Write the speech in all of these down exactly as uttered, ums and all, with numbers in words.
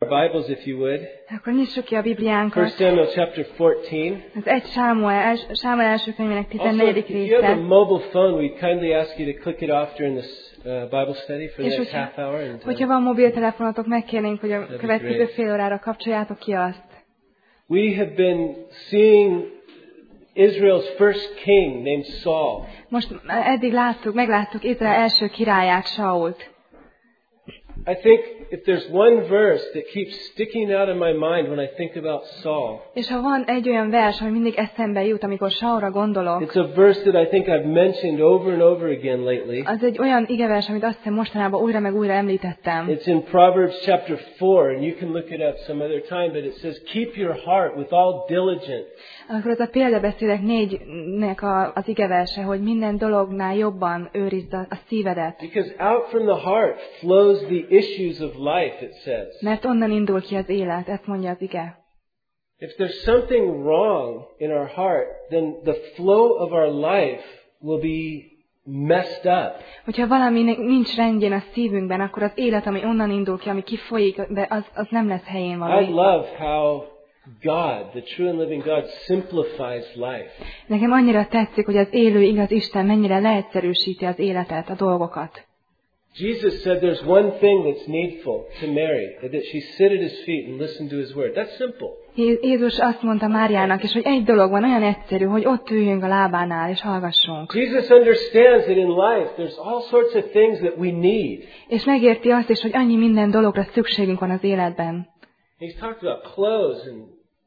Our Bibles, if you would. Akkor nyissuk ki a Bibliánkat. First Samuel chapter fourteen. Az egy Sámuel, Sámuel első könyvének Also, tizennegyedik if you have a része. mobile phone, we kindly ask you to click it off during this uh, Bible study for the És next hogyha, half hour. And, uh, hogyha van mobiltelefonotok, megkérnénk, hogy a be következő great. fél órára kapcsoljátok ki azt. we have been seeing Israel's first king named Saul. Most eddig láttuk, megláttuk Izrael első királyát, Sault. I think if there's one verse that keeps sticking out in my mind when I think about Saul, És ha van egy olyan vers, ami mindig eszembe jut, amikor Saulra gondolok, it's a verse that I think I've mentioned over and over again lately. az egy olyan igevers, amit azt hiszem mostanában újra meg újra említettem. It's in Proverbs chapter four, and you can look it up some other time, but it says, keep your heart with all diligence. Akkor az a példabeszédek négynek a, az igeverse, hogy minden dolognál jobban őrizd a, a szívedet. Because out from the heart flows the issues of life, it says. Mert onnan indul ki az élet, ezt mondja az ige. If there's something wrong in our heart, then the flow of our life will be messed up. Hogyha valami nincs rendjén a szívünkben, akkor az élet, ami onnan indul ki, ami kifolyik, de az, az nem lesz helyén I való. love how God, the true and living God, simplifies life. Nekem annyira tetszik, hogy az élő igaz Isten mennyire leegyszerűsíti az életet, a dolgokat. Jesus said there's one thing that's needful to Mary, that she sit at his feet and listen to his word. That's simple. Jézus azt mondta Máriának, és hogy egy dolog van olyan egyszerű, hogy ott üljünk a lábánál, és hallgassunk. Jesus understands that in life there's all sorts of things that we need. És megérti azt is, hogy annyi minden dologra szükségünk van az életben. He's talked about clothes and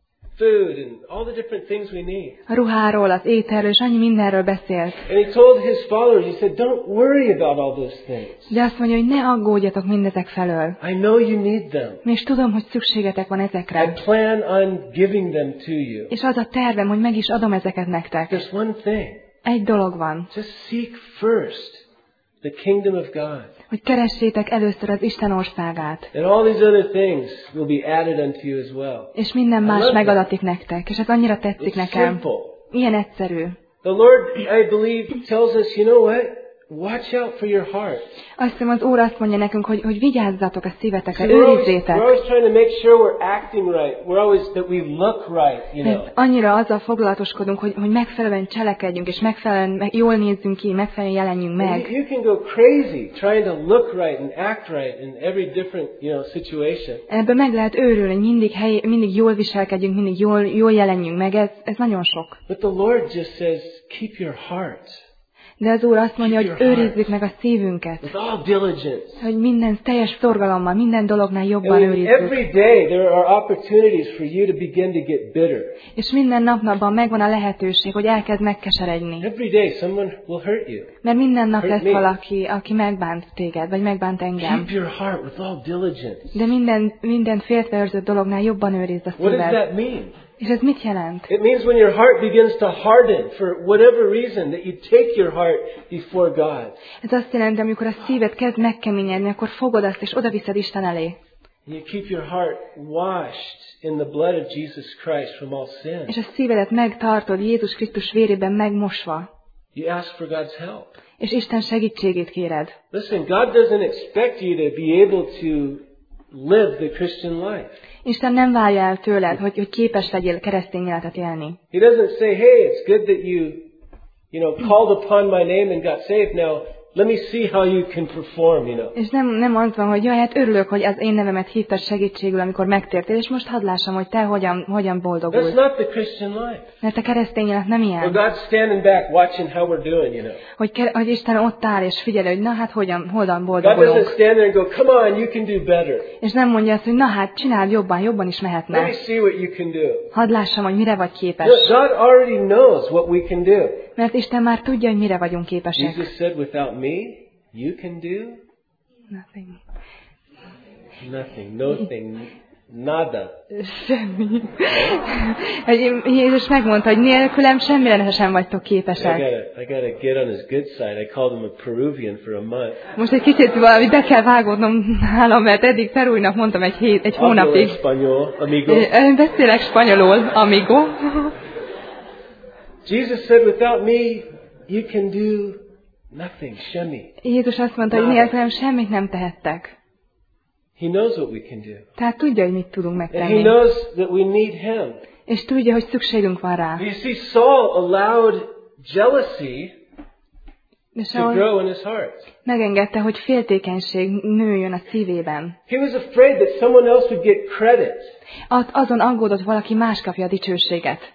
food and all the different things we need. A ruháról, az ételről, és annyi mindenről beszélt. And he told his followers, he said, don't worry about all those things. De azt mondja, hogy ne aggódjatok mindezek felől. I know you need them. És tudom, hogy szükségetek van I ezekre. plan on giving them to you. És az a tervem, hogy meg is adom ezeket nektek. There's one thing. Egy dolog van, Just seek first the kingdom of God. hogy keressétek először az Isten országát. And all these other things will be added unto you as well. És minden I más love megadatik nektek. És ez annyira tetszik It's nekem. simple. Ilyen egyszerű. The Lord, I believe, tells us, you know what? Watch out for your heart. Azt hiszem, az Úr azt mondja nekünk, hogy, hogy vigyázzatok a szívetekre, See, we're, always, őrizzétek. we're always trying to make sure we're acting right. We're always, that we look right, you know. Mert annyira azzal foglalatoskodunk, hogy, hogy megfelelően cselekedjünk, és megfelelően meg, jól nézzünk ki, megfelelően jelenjünk And meg. You, you can go crazy trying to look right and act right in every different, you know, situation. Ebben meg lehet őrülni, hogy mindig, hely, mindig jól viselkedjünk, mindig jól, jól jelenjünk meg. Ez, ez nagyon sok. But the Lord just says, keep your heart De az Úr azt mondja, hogy őrizzük meg a szívünket. with all diligence. Hogy minden teljes szorgalommal, minden dolognál jobban And őrizzük. every day there are opportunities for you to begin to get bitter. És minden napnapban megvan a lehetőség, hogy elkezd megkeseredni. Every day someone will hurt you. Mert minden nap Hurt lesz me. valaki, aki megbánt téged, vagy megbánt engem. Keep your heart with all diligence. De minden, minden féltveőrzött dolognál jobban őrizd a What does szíved. that mean? És ez mit jelent? It means when your heart begins to harden for whatever reason that you take your heart before God. Ez azt jelenti, amikor a szíved kezd megkeményedni, akkor fogod azt, és odaviszed Isten elé. You keep your heart washed in the blood of Jesus Christ from all sin. És a szívedet megtartod Jézus Krisztus vérében megmosva. You ask for God's help. És Isten segítségét kéred. Listen, God doesn't expect you to be able to live the Christian life. Isten nem várja el tőled, hogy, hogy képes legyél keresztény életet élni. He doesn't say, hey, it's good that you, you know, called upon my name and got saved. Now, let me see how you can perform, you know. És nem, nem az van, hogy jaj, hát örülök, hogy az én nevemet hívtad segítségül, amikor megtértél, és most hadd lássam, hogy te hogyan, hogyan That's boldogulsz. not the Christian life. Mert a keresztény élet nem Well, ilyen. God's standing back watching how we're doing, you know. Hogy, ke- hogy Isten ott áll és figyel, hogy na hát hogyan, hogyan God doesn't boldogulunk. stand there and go, come on, you can do better. És nem mondja azt, hogy na hát csináld jobban, jobban is Let me mehetne. see what you can do. Hadd lássam, hogy mire vagy No, képes. God already knows what we can do. Mert Isten már tudja, hogy mire vagyunk képesek. Jesus said, without me, you can do Nothing. nothing, nothing, nada. Semmi. Hogy Jézus megmondta, hogy nélkülem semmire sem vagytok I képesek. gotta, I gotta get on his good side. I called him a Peruvian for a month. Most egy kicsit valami be kell vágódnom nálam, mert eddig Perújnak mondtam egy, hét, egy Hablo hónapig. español, amigo. Ö, Beszélek spanyolul, amigo. Jesus said, without me, you can do nothing, shemi. Jézus azt mondta, hogy nélkülem semmit nem tehettek. He knows what we can do. Tehát tudja, hogy mit tudunk And He megtenni. knows that we need Him. És tudja, hogy szükségünk van rá. You see, Saul allowed jealousy És to ahol grow in his heart. megengedte, hogy féltékenység nőjön a szívében. He was afraid that someone else would get credit. Az- Azon aggódott, valaki más kapja a dicsőséget.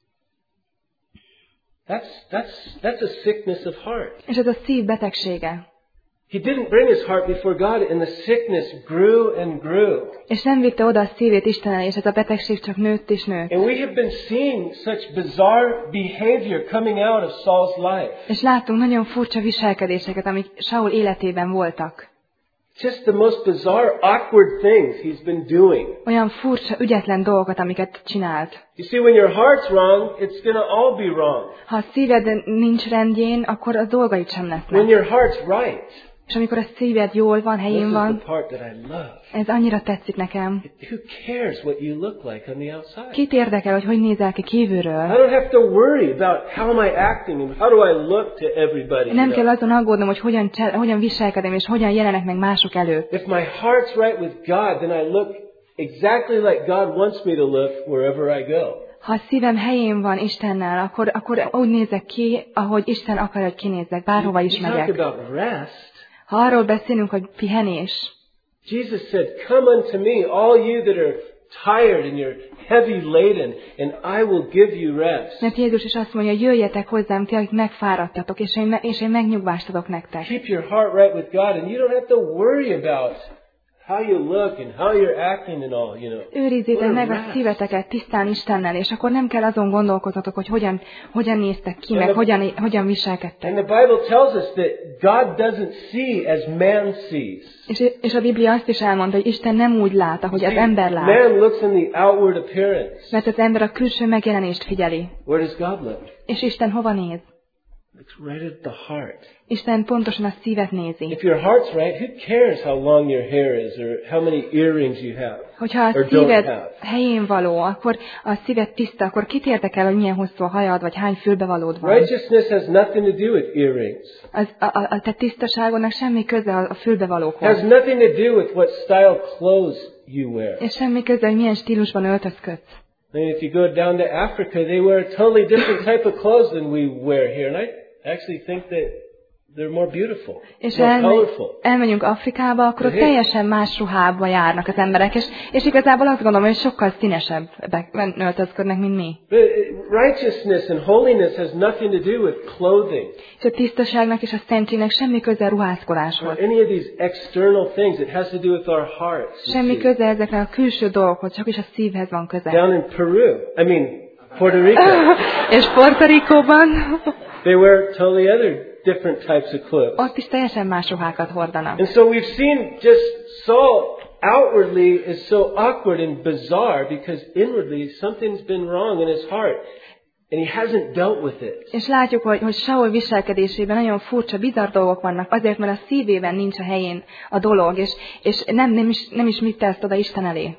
That's, that's, that's a sickness of heart. És ez a szív betegsége. He didn't bring his heart before God, and the sickness grew and grew. És nem vitte oda a szívét Isten elé, és ez a betegség csak nőtt és nőtt. And we have been seeing such bizarre behavior coming out of Saul's life. És láttunk nagyon furcsa viselkedéseket, amik Saul életében voltak. Just the most bizarre, awkward things he's been doing. Olyan furcsa, ügyetlen dolgokat, amiket csinált. You see, when your heart's wrong, it's going to all be wrong. Ha a szíved nincs rendjén, akkor a dolgaid sem When lesznek. your heart's right, És amikor a szíved jól van, this helyén is van, the part that I love. ez annyira tetszik nekem. Who cares what you look like on the outside? Kit érdekel, hogy hogy nézel ki I kívülről? don't have to worry about how am I acting and how do I look to everybody. you Nem know. kell azon aggódnom, hogy hogyan, csel- hogyan viselkedem, és hogyan jelenek meg mások előtt. If my heart's right with God, then I look exactly like God wants me to look wherever I go. Ha a szívem helyén van Istennel, akkor, akkor úgy nézek ki, ahogy Isten akar, hogy kinézzek, bárhova is You talk megyek. about rest. Ha arról beszélünk, hogy pihenés, Jesus said, "Come unto me, all you that are tired and you're heavy laden, and I will give you rest." mert Jézus is azt mondja, jöjjetek hozzám, ti, akik megfáradtatok, és én, me- és én megnyugvást adok nektek. Keep your heart right with God, and you don't have to worry about how you look and how you're acting and all, you know. Őrizzétek What a meg a rest. szíveteket tisztán Istennel, és akkor nem kell azon gondolkozatok, hogy hogyan, hogyan néztek ki, meg hogyan, hogyan viselkedtek. And the Bible tells us that God doesn't see as man sees. És, és a Biblia azt is elmondta, hogy Isten nem úgy lát, ahogy az See, ember lát. man looks in the outward appearance. Mert az ember a külső megjelenést figyeli. Where does God look? És Isten hova néz? Looks right at the heart. Isten pontosan a szívet nézi. If your heart's right, who cares how long your hair is or how many earrings you have Hogyha a or don't szíved have? helyén való, akkor a szíved tiszta, akkor kit érdekel, hogy milyen hosszú a hajad, vagy hány fülbevalód van. Righteousness has nothing to do with earrings. Az, a, a, a te tisztaságodnak semmi köze a, a Has fülbevalókhoz. nothing to do with what style clothes you wear. És semmi köze, hogy milyen stílusban öltözködsz. I mean, if you go down to Africa, they wear a totally different type of clothes than we wear here, and I actually think that they're more beautiful, És more elmegy, colorful. elmegyünk Afrikába, akkor ott Igen. teljesen más ruhába járnak az emberek, és, és igazából azt gondolom, hogy sokkal színesebbek öltözködnek, mint mi. But uh, righteousness and holiness has nothing to do with clothing És a tisztaságnak és a szentségnek semmi köze a or ruházkodáshoz. any of these external things. It has to do with our hearts. you Semmi see. köze ezeknek a külső dolgokhoz, csak is a szívhez van köze. Down in Peru, I mean Puerto Rico, És Puerto Ricóban they wear totally other different types of clothes. ott is teljesen más ruhákat hordanak. And so we've seen just Saul outwardly is so awkward and bizarre because inwardly something's been wrong in his heart and he hasn't dealt with it. És látjuk, hogy, hogy Saul viselkedésében nagyon furcsa, bizarr dolgok vannak, azért, mert a szívében nincs a helyén a dolog, és, és nem, nem, is, nem is mit tesz oda Isten elé.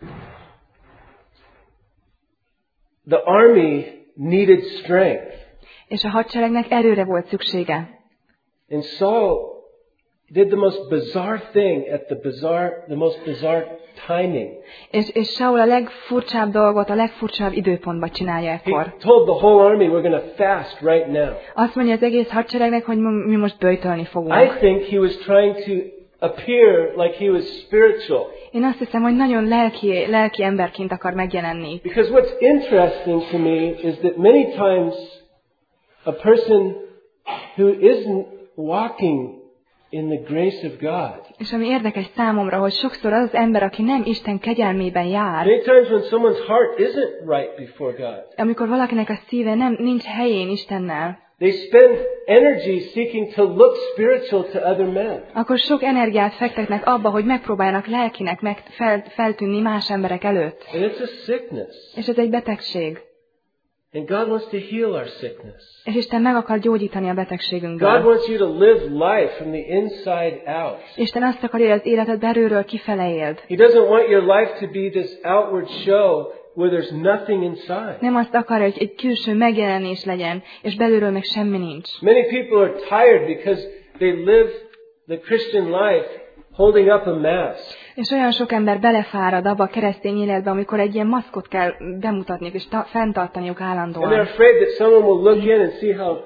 The army needed strength. És a hadseregnek erőre volt szüksége. And Saul did the most bizarre thing at the bizarre, the most bizarre timing. És, és Saul a legfurcsább dolgot a legfurcsább időpontban csinálja He ekkor. told the whole army, we're going to fast right now. Azt mondja az egész hadseregnek, hogy mi most böjtölni I fogunk. think he was trying to appear like he was spiritual. Én azt hiszem, hogy nagyon lelki, lelki emberként akar megjelenni. Because what's interesting to me is that many times a person who isn't walking in the grace of God, És ami érdekes számomra, hogy sokszor az az ember, aki nem Isten kegyelmében jár, many times when someone's heart isn't right before God, amikor valakinek a szíve nem nincs helyén Istennel, they spend energy seeking to look spiritual to other men. akkor sok energiát fektetnek abba, hogy megpróbálnak lelkinek meg fel, feltűnni más emberek előtt. And it's a sickness. És ez egy betegség. And God wants to heal our sickness. És Isten meg akar gyógyítani a God betegségünkből. wants you to live life from the inside out. Isten azt akarja, hogy az életed belülről kifele éld. He doesn't want your life to be this outward show where there's nothing inside. Nem azt akarja, hogy egy külső megjelenés legyen, és belülről meg semmi nincs. Many people are tired because they live the Christian life holding up a mask. És olyan sok ember belefárad abba a keresztény életbe, amikor egy ilyen maszkot kell bemutatniuk és ta- fenntartaniuk And they're állandóan. afraid that someone will look in and see how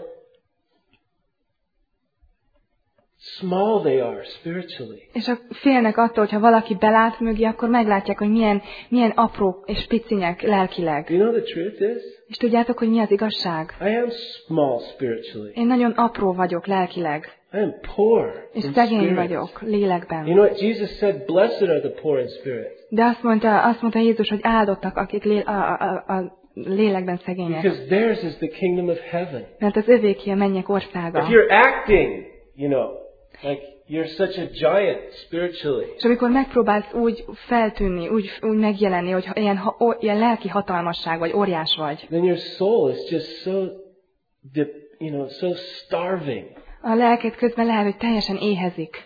small they are spiritually. És a félnek attól, hogyha valaki belát mögé, akkor meglátják, hogy milyen, milyen apró és picinyek lelkileg. You know the truth is? És tudjátok, hogy mi az igazság? I am small spiritually. Én nagyon apró vagyok lelkileg, I am poor és in szegény spirit. vagyok You lélekben. know what Jesus said? Blessed are the poor in spirit. De azt mondta, azt mondta Jézus, hogy áldottak, akik lé, a, a, a, a lélekben szegények. Because theirs is the kingdom of heaven. Mert az övéké a mennyek országa. If you're acting, you know, like you're such a giant spiritually, És amikor megpróbálsz úgy feltűnni, úgy, úgy megjelenni, hogy ilyen, ha, o, ilyen lelki hatalmasság vagy, óriás vagy, then your soul is just so, dip, you know, so starving. a lelked közben lehet, hogy teljesen éhezik.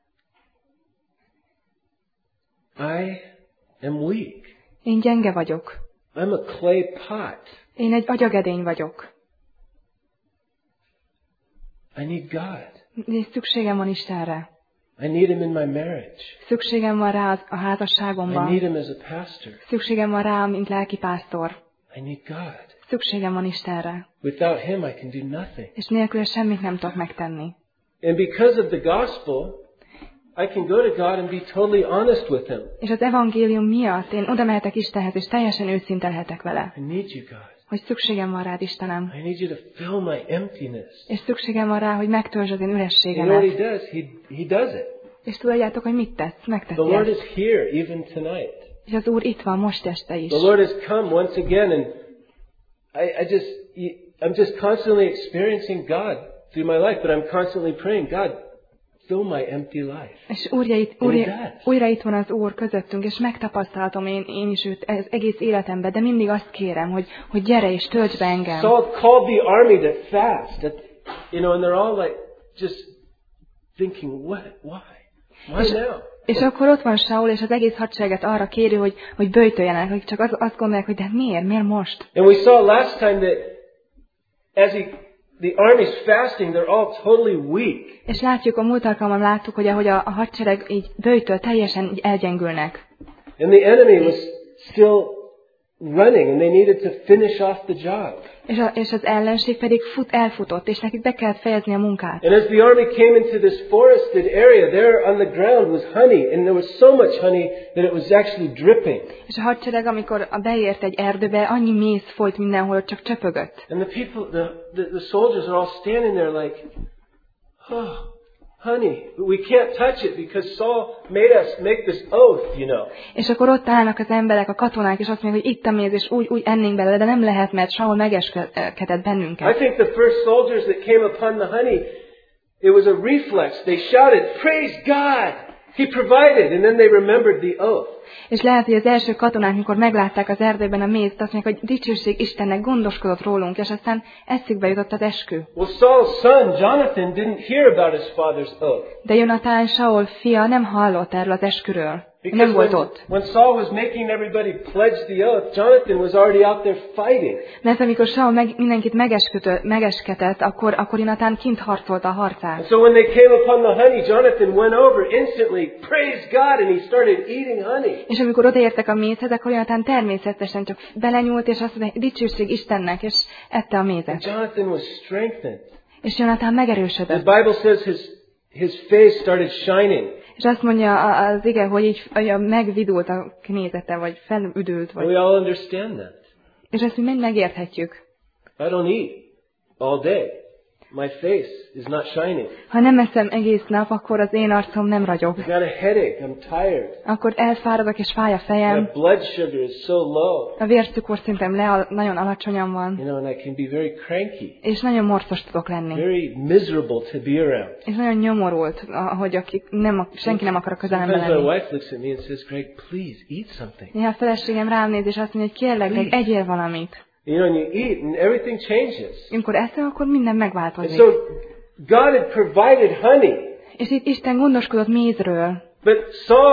I am weak. Én gyenge vagyok. I'm a clay pot. Én egy agyagedény vagyok. I need God. És szükségem van Istenre. I need Him in my marriage. Szükségem van rá a I házasságomban. need Him as a pastor. Szükségem van rá, mint lelkipásztor. I need God. Szükségem van Istenre. Without Him, I can do nothing. És nélküle semmit nem tudok megtenni. And because of the gospel, I can go to God and be totally honest with Him. És az evangélium miatt én oda mehetek Istenhez, és teljesen őszinte lehetek vele. I need you, God. Hogy szükségem van rád, Istenem. I need you to fill my emptiness. És szükségem van rá, hogy megtöltsd az én You know what ürességemet. He does? He, he does it. És tudjátok, hogy mit tesz? Megteszi The Lord ezt. is here even tonight. És az Úr itt van most este is. The Lord has come once again, and I, I just, I'm just constantly experiencing God through my life, but I'm constantly praying, God, fill my empty life. És újra itt, And he újra, does. újra itt van az Úr közöttünk, és megtapasztaltam én, én is őt az egész életemben, de mindig azt kérem, hogy, hogy gyere és töltsd be engem. Saul called the army to fast, that, you know, and they're all like just thinking, what, why, why now? És akkor ott van Saul, és az egész hadsereget arra kéri, hogy, hogy böjtöljenek, hogy csak az, azt gondolják, hogy de miért, miért most? And we saw last time that as he, the army's fasting, they're all totally weak. És látjuk, a múlt alkalommal láttuk, hogy ahogy a, a hadsereg így böjtöl, teljesen így elgyengülnek. And the enemy was still running, and they needed to finish off the job. És, a, és az ellenség pedig fut, elfutott, és nekik be kellett fejezni a munkát. And as the army came into this forested area, there on the ground was honey, and there was so much honey that it was actually dripping. És a hadsereg, amikor a beért egy erdőbe, annyi méz folyt mindenhol, hogy csak csöpögött. And the people, the, the, the soldiers are all standing there like, oh, honey, but we can't touch it because Saul made us make this oath, you know. És akkor ott állnak az emberek, a katonák, és azt mondják, hogy itt a méz, és úgy, úgy ennénk belőle, de nem lehet, mert Saul megeskedett I bennünket. think the first soldiers that came upon the honey, it was a reflex. They shouted, praise God! He provided, and then they remembered the oath. És lehet, hogy az első katonák, mikor meglátták az erdőben a mézt, azt mondják, hogy dicsőség Istennek, gondoskodott rólunk, és aztán eszükbe jutott az eskü. Well, Saul's son, Jonathan, didn't hear about his father's oath. De Jonatán, Saul fia nem hallott erről az esküről. Nem Because volt when, ott. when Saul was making everybody pledge the oath, Jonathan was already out there fighting. Mert amikor Saul meg, mindenkit megeskütött, megesketett, akkor, akkor Jonatán kint harcolta a And harcát. so when they came upon the honey, Jonathan went over instantly, praise God, and he started eating honey. És amikor odaértek a mézhez, akkor Jonatán természetesen csak belenyúlt, és azt mondta, dicsőség Istennek, és ette a And mézet. Jonathan was strengthened. És Jonatán The megerősödött. Bible says his, his face started shining. És azt mondja az ige, hogy így hogy megvidult a nézete, vagy felüdült, And vagy... we all understand that. És ezt mi mind megérthetjük. I don't eat all day. My face is not shining. Ha nem eszem egész nap, akkor az én arcom nem ragyog. I've got a headache. I'm tired. Akkor elfáradok, és fáj a My fejem. blood sugar is so low. A vércukorszintem le, nagyon alacsonyan van. You know, and I can be very cranky, És nagyon morcos tudok lenni. very miserable to be around. És nagyon nyomorult, hogy akik nem, senki nem akar a közelemben Sometimes my lenni. wife looks at me and says, Greg, please eat something. Néha a feleségem rám néz, és azt mondja, hogy kérlek, Greg, egyél valamit. You know, and you eat and everything changes. Amikor eszem, akkor minden And megváltozik. so God had provided honey, És itt Isten gondoskodott mézről. but Saul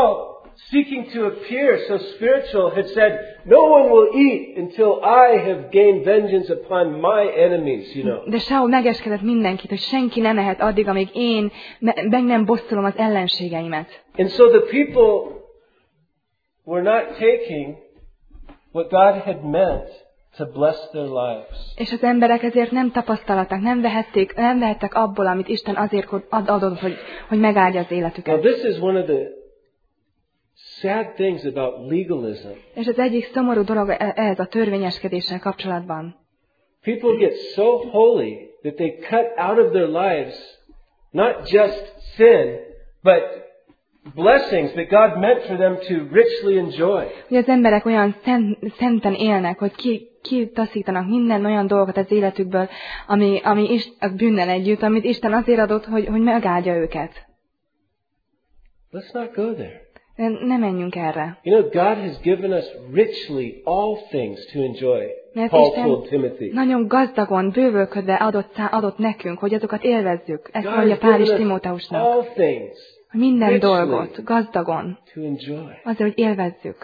seeking to appear so spiritual, had said, no one will eat until I have gained vengeance upon my enemies, you know. De Saul megeskedett mindenkit, hogy senki nem ehet addig, amíg én meg nem bosszulom az ellenségeimet. And so the people were not taking what God had meant to bless their lives. És az emberek ezért nem tapasztalták, nem vehették, nem vehettek abból, amit Isten azért adott, hogy, hogy megáldja az életüket. Now this is one of the sad things about legalism. És az egyik szomorú dolog ez a törvényeskedéssel kapcsolatban. People get so holy that they cut out of their lives not just sin, but blessings that God meant for them to richly enjoy. Hogy az emberek olyan szent, szenten élnek, hogy ki, kitaszítanak minden olyan dolgot az életükből, ami, ami is, a bűnnel együtt, amit Isten azért adott, hogy, hogy megáldja őket. Let's not go there. Ne menjünk erre. You know, God has given us richly all things to enjoy. Mert Paul Isten told Timothy. nagyon gazdagon, bővölködve adott, adott nekünk, hogy azokat élvezzük. Ezt God mondja has Pál is given us Timóteusnak. all things Hogy minden richly dolgot gazdagon, to enjoy. azért, hogy élvezzük.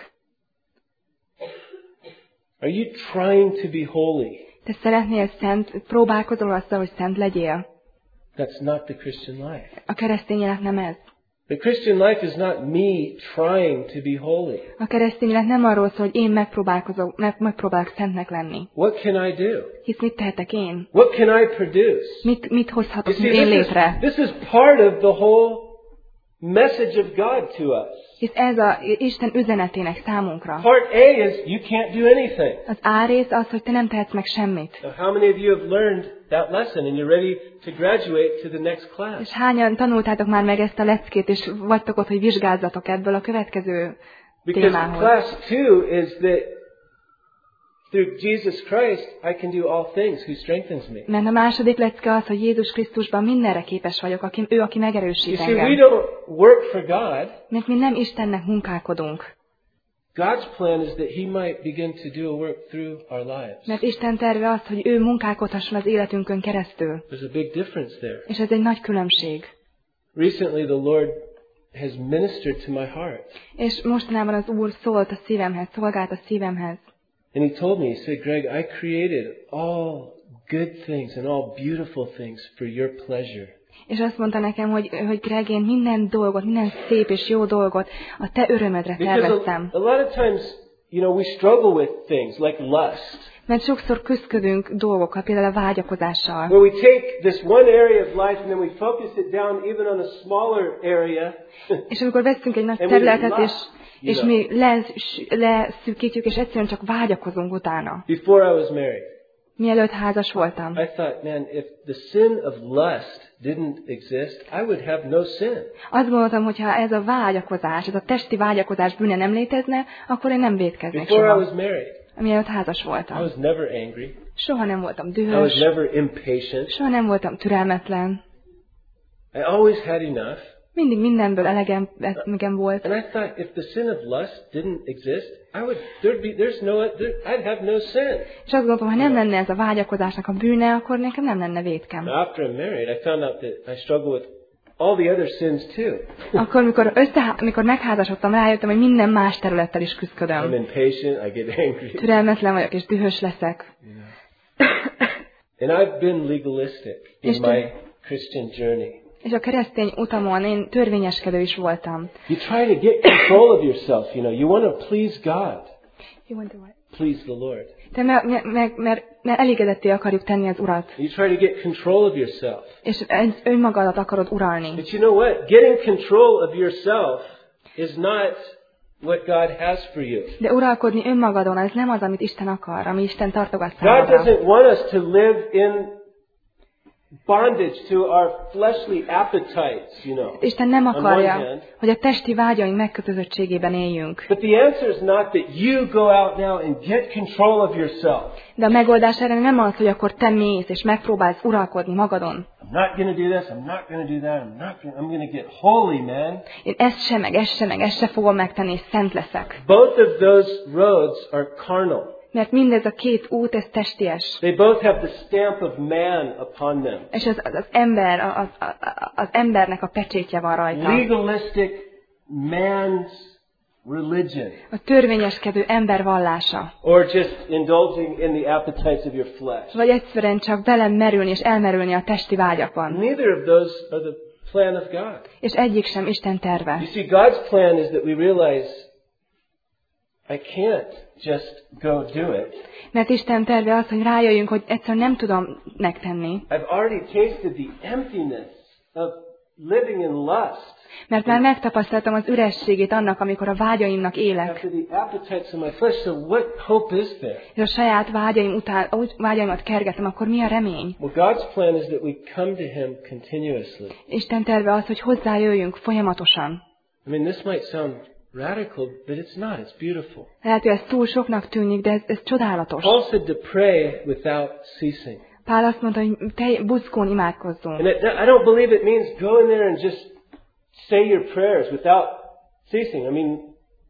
Are you trying to be holy? Te szeretnél szent, próbálkozol azzal, hogy szent legyél? That's not the Christian life. A keresztény élet nem ez. The Christian life is not me trying to be holy. A keresztény élet nem arról szól, hogy én megpróbálkozok, meg, megpróbálok szentnek lenni. What can I do? Hisz mit tehetek én? What can I produce? Mit, mit You hozhatok see, én this is, létre? this is part of the whole message of God to us. Hisz ez a Isten üzenetének számunkra. Part A is you can't do anything. Az A rész az, hogy te nem tehetsz meg semmit. Now, how many of you have learned that lesson and you're ready to graduate to the next class? És hányan tanultátok már meg ezt a leckét, és vagytok ott, hogy vizsgázzatok ebből a következő Because témához. class two is that through Jesus Christ I can do all things who strengthens me. Mert a második lecke az, hogy Jézus Krisztusban mindenre képes vagyok, aki, ő, aki You megerősít see, we engem. don't work for God. Mert mi nem Istennek munkálkodunk. God's plan is that He might begin to do a work through our lives. Mert Isten terve az, hogy ő munkálkodhasson az életünkön keresztül. There's a big difference there. És ez egy nagy különbség. Recently the Lord has ministered to my heart. És mostanában az Úr szólt a szívemhez, szolgált a szívemhez. And He told me, He said, Greg, I created all good things and all beautiful things for your pleasure. És azt mondta nekem, hogy, hogy Greg, én minden dolgot, minden szép és jó dolgot a te örömödre Because terveztem. a, a lot of times, you know, we struggle with things like lust. Mert sokszor küzdködünk dolgokkal, például a vágyakozással. Where we take this one area of life and then we focus it down even on a smaller area. És amikor veszünk egy nagy And we területet, és, lust, és you mi lesz- leszűkítjük, és egyszerűen csak vágyakozunk utána. Before I was married, Mielőtt házas voltam. I thought, man, if the sin of lust didn't exist, I would have no sin. Azt gondoltam, hogy ha ez a vágyakozás, ez a testi vágyakozás bűne nem létezne, akkor én nem vétkeznék Before I soha. was married, Mielőtt házas I voltam. was never angry. Soha nem voltam I was dühös, never impatient. soha nem voltam türelmetlen. I always had enough. Mindig mindenből elegem elegem volt. And I thought, if the sin of lust didn't exist, I would there'd be there's no there, I'd have no sin. És azt gondoltam, ha nem lenne ez a vágyakozásnak a bűne, akkor nekem nem lenne vétkem. Now, after I'm married, I found out that I struggle with all the other sins too. Akkor, mikor, össze, mikor megházasodtam, rájöttem, hogy minden más területtel is I'm küzdködöm. impatient. I get angry. Türelmetlen vagyok, és dühös leszek. And I've been legalistic in És my Christian journey. És a keresztény utamon én törvényeskedő is voltam. You try to get control of yourself, you know. You want to please God, please the Lord. Te mert, mert, mert, mert elégedetté akarjuk tenni az Urat. You try to get control of yourself. És önmagadat akarod uralni. But you know what? Getting control of yourself is not what God has for you. De uralkodni önmagadon, ez nem az, amit Isten akar, ami Isten tartogat God számodra. doesn't want us to live in bondage to our fleshly appetites, you know. Isten nem on one akarja, hand. hogy a testi vágyaink megkötözöttségében éljünk. But the answer is not that you go out now and get control of yourself. De a megoldás erre nem az, hogy akkor te mész és megpróbálsz uralkodni magadon. I'm not going to do this. I'm not going to do that. I'm not. Gonna, I'm going to get holy, man. Én ezt sem, meg ezt sem, meg ezt sem fogom megtenni, és szent leszek. Both of those roads are carnal. Mert mindez a két út, ez testies. They both have the stamp of man upon them. És az, az, az ember, az, az, az embernek a pecsétje van rajta. Legalistic man's religion. A törvényeskedő ember vallása. Or just indulging in the appetites of your flesh. Vagy egyszerűen csak belemerülni és elmerülni a testi vágyakban. Neither of those are the plan of God. És egyik sem Isten terve. You see, God's plan is that we realize I can't just go do it. Mert Isten terve az, hogy rájöjjünk, hogy egyszerűen nem tudom megtenni. I've already tasted the emptiness of living in lust. Mert már megtapasztaltam az ürességét annak, amikor a vágyaimnak élek. After the appetites of my flesh, so what hope is there? És a saját vágyaim után, úgy vágyaimat kergetem, akkor mi a remény? Well, God's plan is that we come to Him continuously. Isten terve az, hogy hozzájöjjünk folyamatosan. I mean, this might sound radical, but it's not. It's beautiful. Lehet, hogy ez túl soknak tűnik, de ez, ez csodálatos. Paul said to pray without ceasing. Pál azt mondta, hogy te buzgón imádkozzunk. And it, I don't believe it means go in there and just say your prayers without ceasing. I mean,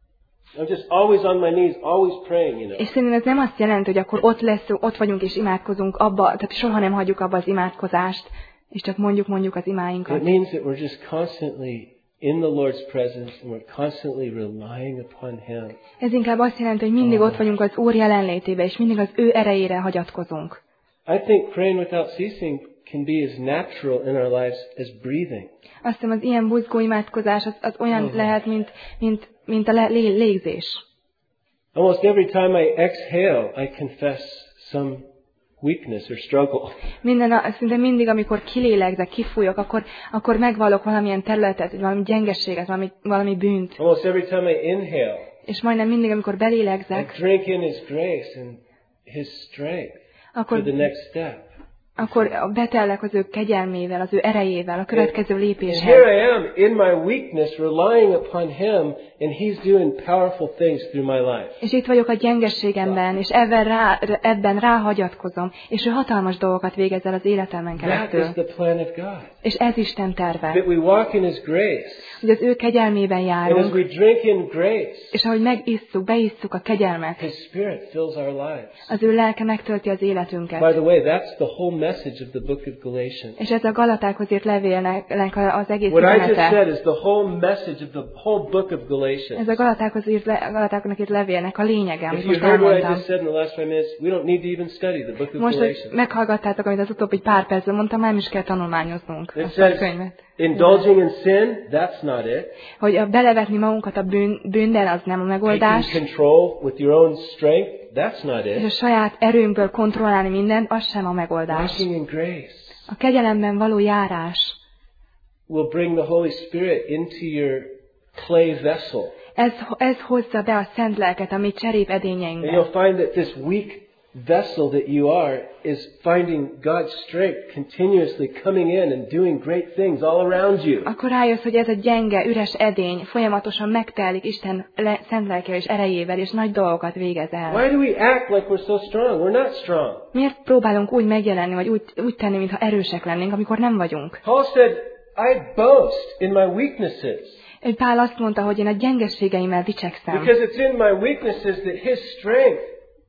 I'm just always on my knees, always praying, you know. És szerintem ez nem azt jelenti, hogy akkor ott lesz, ott vagyunk és imádkozunk abba, tehát soha nem hagyjuk abba az imádkozást, és csak mondjuk mondjuk az imáinkat. It means that we're just constantly in the Lord's presence and we're constantly relying upon Him. Ez inkább azt jelenti, hogy mindig ott vagyunk az Úr jelenlétében, és mindig az ő erejére hagyatkozunk. I think praying without ceasing can be as natural in our lives as breathing. Azt hiszem, az ilyen buzgó imádkozás az, az olyan uh-huh. lehet, mint, mint, mint a le, lé, légzés. Almost every time I exhale, I confess some weakness or struggle. Minden, szinte mindig, amikor kilélegzek, kifújok, akkor, akkor megvallok valamilyen területet, valami gyengességet, valami, valami bűnt. Almost every time I inhale, és majdnem mindig, amikor belélegzek, I drink in His grace and His strength akkor, for the next step. akkor betellek az ő kegyelmével, az ő erejével, a következő lépéshez. And here I am in my weakness, relying upon Him, and He's doing powerful things through my life. És itt vagyok a gyengességemben, és ebben, rá, ebben ráhagyatkozom, és ő hatalmas dolgokat végez el az életemben keresztül. That is the plan of God. És ez Isten terve. That we walk in His grace. Hogy az ő kegyelmében járunk. And as we drink in grace, és ahogy megisszuk, beisszuk a kegyelmet, His Spirit fills our lives. az ő lelke megtölti az életünket. By the way, that's the whole message of the book of Galatians. És ez a Galatákhoz írt levélnek az egész What I just üzenete. said is the whole message of the whole book of Galatians. Ez a Galatákhoz írt, Galatáknak írt levélnek a lényege, amit If you most heard what I elmondtam. just said in the last five minutes, we don't need to even study the book of Most, hogy Galatians. meghallgattátok, amit az utóbbi pár percben mondtam, nem is kell tanulmányoznunk It ezt a says, könyvet. indulging in sin, that's not it. Hogy a belevetni magunkat a bűn, bűnben, az nem a megoldás. Taking control with your own strength, that's not És a it. saját erőnkből kontrollálni mindent, az sem a megoldás. Walking in grace A kegyelemben való járás, will bring the Holy Spirit into your clay vessel. ez, ez hozza be a szent lelket a mi cserép And edényeinkbe. you'll find that this weak vessel that you are is finding God's strength continuously coming in and doing great things all around you. Akkor rájössz, hogy ez a gyenge, üres edény folyamatosan megtelik Isten le, szent lelkével és erejével, és nagy dolgokat végez el. Why do we act like we're so strong? We're not strong. Miért próbálunk úgy megjelenni, vagy úgy, úgy tenni, mintha erősek lennénk, amikor nem vagyunk? Paul said, I boast in my weaknesses. Pál azt mondta, hogy én a gyengességeimmel dicsekszem. Because it's in my weaknesses that His strength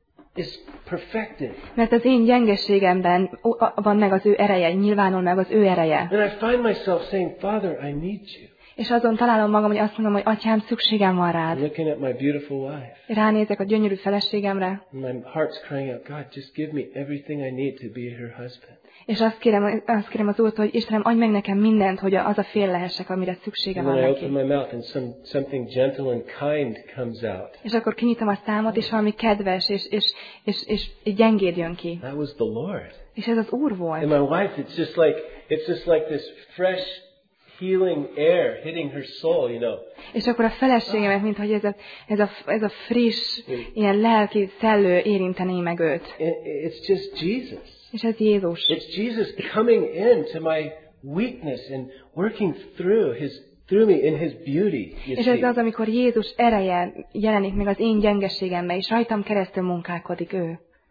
is perfected. Mert az én gyengességemben van meg az ő ereje, nyilvánul meg az ő ereje. And I find myself saying, Father, I need you. És azon találom magam, hogy azt mondom, hogy Atyám, szükségem van rád. I'm looking at my beautiful wife. Ránézek a gyönyörű feleségemre, And my heart's crying out, God, just give me everything I need to be her husband. és azt kérem, azt kérem az Úrtól, hogy Istenem, adj meg nekem mindent, hogy az a fél lehessek, amire szüksége And van then I neki. open my mouth and some, something gentle and kind comes out. És akkor kinyitom a számot, és valami kedves, és, és, és, és, és gyengéd jön ki. That was the Lord. És ez az Úr And volt. my wife, it's just like, it's just like this fresh, healing air hitting her soul, you know. És akkor a feleségemet, mint hogy ez a, ez a, ez a friss, ilyen lelki szellő érinteni meg őt. And it's just Jesus. És ez Jézus. It's Jesus coming into my weakness and working through his through me in his beauty. You És ez see. az, amikor Jézus ereje jelenik meg az én gyengességemben, és rajtam keresztül munkálkodik ő.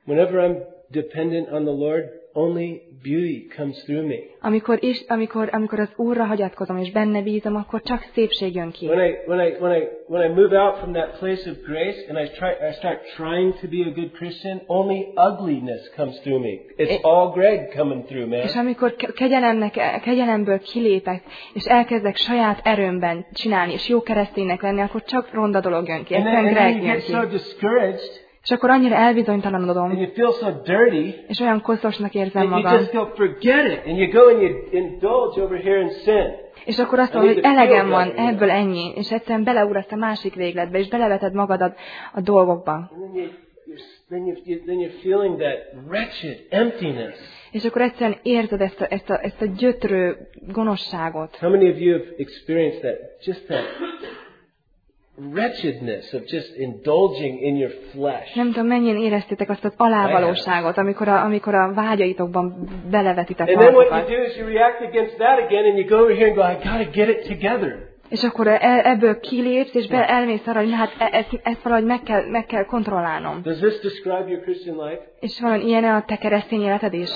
Whenever I'm dependent on the Lord, only beauty comes through me. Amikor is, amikor, amikor az Úrra hagyatkozom és benne bízom, akkor csak szépség jön ki. When I when I when I when I move out from that place of grace and I try I start trying to be a good Christian, only ugliness comes through me. It's all Greg coming through, man. És amikor kegyelemnek, kegyelemből kilépek, és elkezdek saját erőmben csinálni, és jó kereszténynek lenni, akkor csak ronda dolog jön ki. Egyszerűen Greg jön ki. És akkor annyira elbizonytalanodom, and you feel so dirty, és olyan koszosnak érzem and magam. you just go forget it, and you go and you indulge over here in sin. És akkor azt mondod, hogy elegem van, ebből ennyi, és egyszerűen beleugrasz a másik végletbe, és beleveted magadat a dolgokba. And then you, you're, then you, then you're feeling that wretched emptiness. És akkor egyszerűen érzed ezt a, ezt a, ezt a gyötrő gonoszságot. How many of you have experienced that? Just that wretchedness of just indulging in your flesh. Nem tudom, mennyien éreztétek azt az alávalóságot, amikor a, amikor a vágyaitokban belevetitek And then what magatokat. you do is you react against that again and you go over here and go, I gotta get it together. És akkor e- ebből kilépsz, és be elmész arra, hogy hát e- ezt, ezt valahogy meg kell, meg kell kontrollálnom. Does this describe your Christian life? És valami ilyen a te keresztény életed is?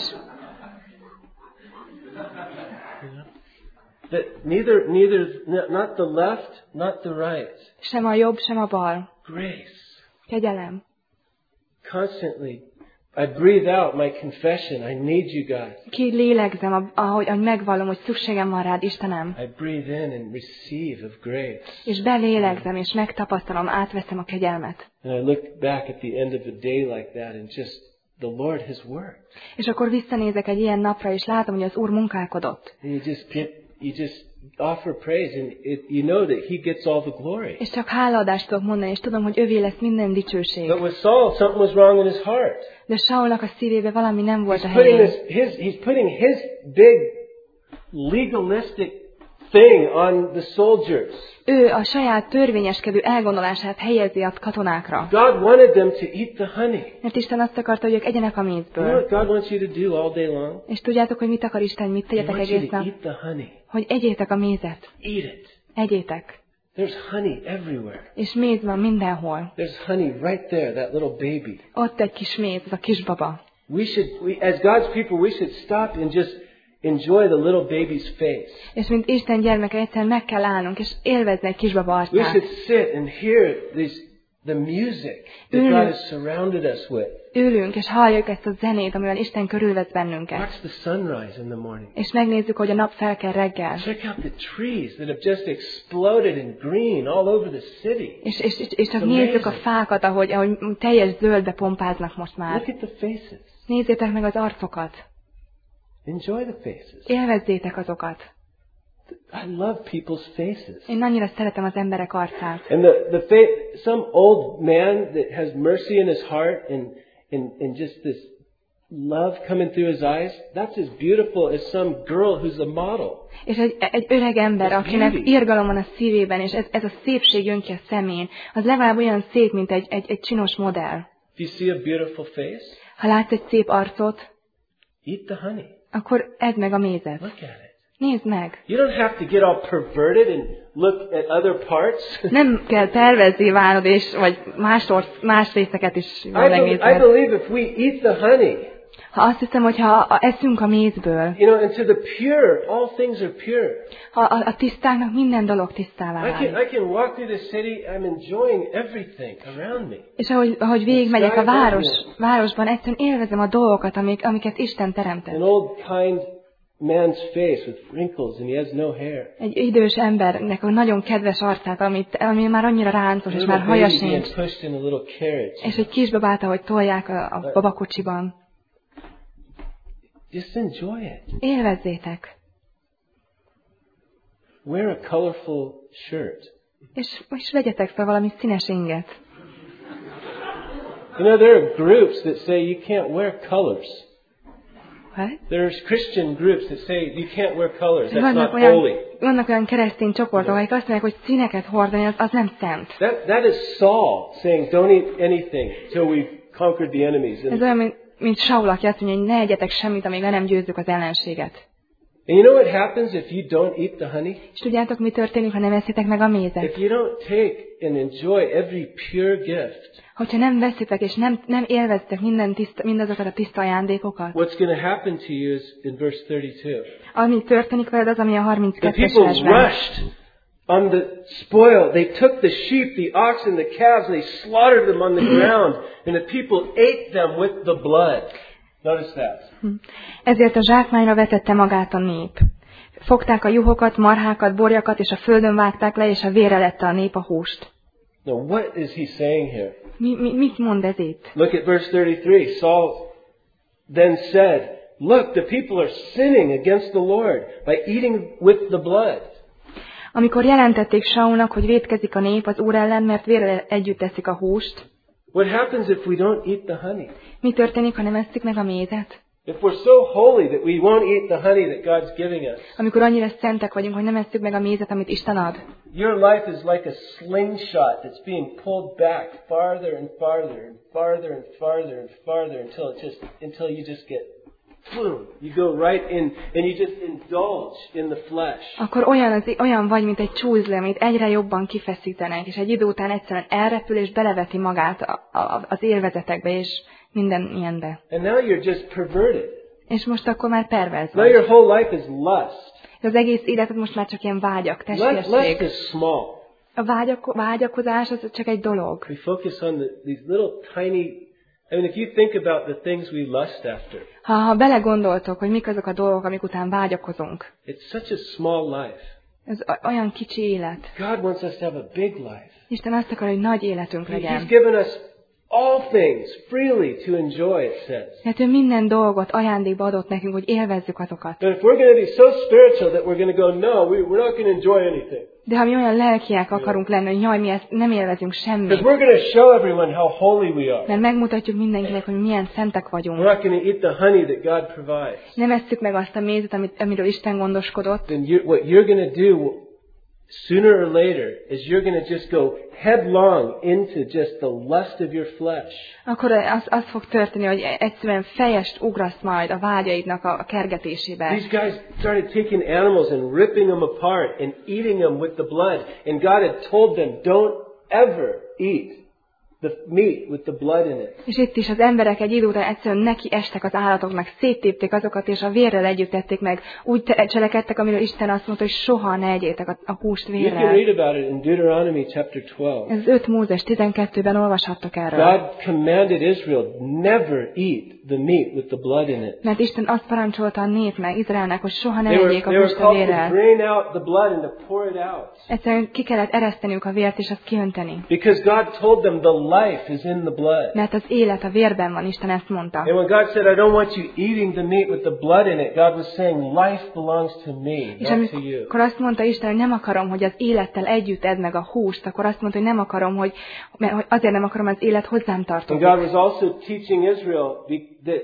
That neither, neither, not the left, not the right. Sem a jobb, sem a bal. Grace. Kegyelem. Constantly, I breathe out my confession. I need you, God. Ki lélegzem, ahogy, ahogy megvallom, hogy szükségem van rád, Istenem. I breathe in and receive of grace. És belélegzem, és megtapasztalom, átveszem a kegyelmet. And I look back at the end of a day like that and just, the Lord has worked. És akkor visszanézek egy ilyen napra, és látom, hogy az Úr munkálkodott. And you just get, you just offer praise and it, you know that He gets all the glory. És csak hálaadást tudok mondani, és tudom, hogy övé lesz minden dicsőség. But with Saul, something was wrong in his heart. De Saulnak a szívébe valami nem volt a He's putting, helyén. this, his, he's putting his big legalistic thing on the soldiers. Ő a saját törvényeskedő elgondolását helyezi a katonákra. God wanted them to eat the honey. Mert Isten azt akarta, hogy ők egyenek a You know mézből. what God wants you to do all day long? És tudjátok, hogy mit akar Isten, mit He tegyetek wants you egész to nap? eat the honey. Hogy egyétek a mézet. Eat it. Egyétek. There's honey everywhere. És méz van mindenhol. There's honey right there, that little baby. Ott egy kis méz, az a kisbaba. We should, we, as God's people, we should stop and just enjoy the little baby's face. És mint Isten gyermeke, egyszerűen meg kell állnunk, és élvezni egy kisbaba We arcát. should sit and hear these, the music that God has surrounded us with. Ülünk, és halljuk ezt a zenét, amivel Isten körülvesz bennünket. Watch the sunrise in the morning. És megnézzük, hogy a nap fel kell reggel. Check out the trees that have just exploded in green all over the city. És, és, és, és csak nézzük a fákat, ahogy, ahogy teljes zöldbe pompáznak most már. Look at the faces. Nézzétek meg az arcokat. Enjoy the faces. Élvezzétek azokat. I love people's faces. Én annyira szeretem az emberek arcát. And the, the fa- some old man that has mercy in his heart and, and, and just this love coming through his eyes, that's as beautiful as some girl who's a model. És egy, egy öreg ember, akinek irgalom van a szívében, és ez, ez a szépség jön ki a szemén, az legalább olyan szép, mint egy, egy, egy csinos modell. If you see a beautiful face, Ha látsz egy szép arcot, eat the honey. akkor edd meg a mézet. Look at it. Nézd meg! You don't have to get all perverted and look at other parts. Nem kell perverzé válnod, és, vagy más, orsz, más részeket is I, be, I megnézned. believe if we eat the honey, Ha azt hiszem, hogy ha eszünk a mézből, you know, and to the pure, all things are pure. ha a, a tisztáknak minden dolog tisztává I can, válik. I can walk through the city, I'm enjoying everything around me. És ahogy, ahogy végigmegyek a város, városban, egyszerűen élvezem a dolgokat, amik, amiket Isten teremtett. An old kind man's face with wrinkles and he has no hair. Egy idős embernek a nagyon kedves arcát, amit, ami már annyira ráncos, és már Little haja baby being sincs. pushed in a little carriage. És egy kisbabát, ahogy tolják a, a babakocsiban. Just enjoy it. Élvezzétek. Wear a colorful shirt. És, és vegyetek fel valami színes inget. You know, there are groups that say you can't wear colors. What? There's Christian groups that say you can't wear colors. That's Vannak not holy. olyan, vannak olyan keresztény csoportok, akik azt mondják, hogy színeket hordani, az, az nem szent. That, that is Saul saying, don't eat anything till we've conquered the enemies. Ez And, olyan, mint, mint Saul, aki azt mondja, hogy ne egyetek semmit, amíg le nem győzzük az ellenséget. and you know what happens if you don't eat the honey? És tudjátok, mi történik, ha nem eszitek meg a mézet? If you don't take and enjoy every pure gift, Hogyha nem veszitek és nem, nem élveztek minden tiszta, mindazokat a tiszta ajándékokat. What's going to happen to you is in verse thirty-two. Ami történik veled, az, ami a harminckettes The people versben. rushed on the spoil. They took the sheep, the ox, and the calves, and they slaughtered them on the ground, and the people ate them with the blood. Notice that. Ezért a zsákmányra vetette magát a nép. Fogták a juhokat, marhákat, borjakat, és a földön vágták le, és a vére lette a nép a húst. Now, what is he saying here? Mi, mi, mit mond ez itt? Look at verse thirty-three. Saul then said, "Look, the people are sinning against the Lord by eating with the blood." Amikor jelentették Saulnak, hogy vétkezik a nép az Úr ellen, mert vérrel együtt teszik a húst. What happens if we don't eat the honey? Mi történik, ha nem esszük meg a mézet? If we're so holy that we won't eat the honey that God's giving us. Amikor annyira szentek vagyunk, hogy nem esszük meg a mézet, amit Isten ad. Your life is like a slingshot that's being pulled back farther and farther and farther and farther and farther until it just until you just get boom. You go right in and you just indulge in the flesh. Akkor olyan, az, olyan vagy, mint egy csúzle, amit egyre jobban kifeszítenek, és egy idő után egyszerűen elrepül és beleveti magát a, a, az élvezetekbe és minden ilyenbe. And now you're just perverted. És most akkor már perverz Now vagy. your whole life is lust. Az egész életed most már csak ilyen vágyak, Lust, lust testvérsség. is small. A vágyak, vágyakozás az csak egy dolog. We focus on the, these little tiny. I mean, if you think about the things we lust after, Ha, ha belegondoltok, hogy mik azok a dolgok, amik után vágyakozunk. it's such a small life. Ez olyan kicsi élet. God wants us to have a big life. Isten azt akar, hogy nagy életünk He- legyen. He's given us all things freely to enjoy, it says. Mert ő minden dolgot ajándékba adott nekünk, hogy élvezzük azokat. But if we're going to be so spiritual that we're going to go, no, we, we're not going to enjoy anything. De ha mi olyan lelkiek akarunk lenni, hogy jaj, mi ezt nem élvezünk Because semmit, we're going to show everyone how holy we are. mert megmutatjuk mindenkinek, hogy milyen szentek We're vagyunk. not going to eat the honey that God provides. Nem esszük meg azt a mézet, amit, amiről Isten gondoskodott, Then you, what you're going to do sooner or later is you're going to just go headlong into just the lust of your flesh. akkor az, az fog történni, hogy egyszerűen fejest ugrasz majd a vágyaidnak a kergetésébe. These guys started taking animals and ripping them apart and eating them with the blood. And God had told them, don't ever eat the meat with the blood in it. És itt is az emberek egy idő után egyszerűen neki estek az állatoknak, széttépték azokat, és a vérrel együtt tették meg. Úgy te- cselekedtek, amiről Isten azt mondta, hogy soha ne egyétek a, a húst You can vérrel. read about it in Deuteronomy chapter twelve. Ez öt Mózes tizenkettőben olvashattok erről. God commanded Israel never eat the meat with the blood in it. Mert Isten azt parancsolta a népnek, Izraelnek, hogy soha ne They were, egyék a they were húst a called to vérrel. drain out the blood and to pour it out. Egyszerűen ki kellett ereszteniük a vért, és azt kiönteni. Because God told them the life is in the blood. Mert az élet a vérben van, Isten ezt mondta. And when God said, I don't want you eating the meat with the blood in it, God was saying, life belongs to me, És not to you. amikor azt mondta Isten, hogy nem akarom, hogy az élettel együtt edd meg a húst, akkor azt mondta, hogy nem akarom, hogy, mert hogy azért nem akarom, az élet hozzám And tartozik. God was also teaching Israel be- that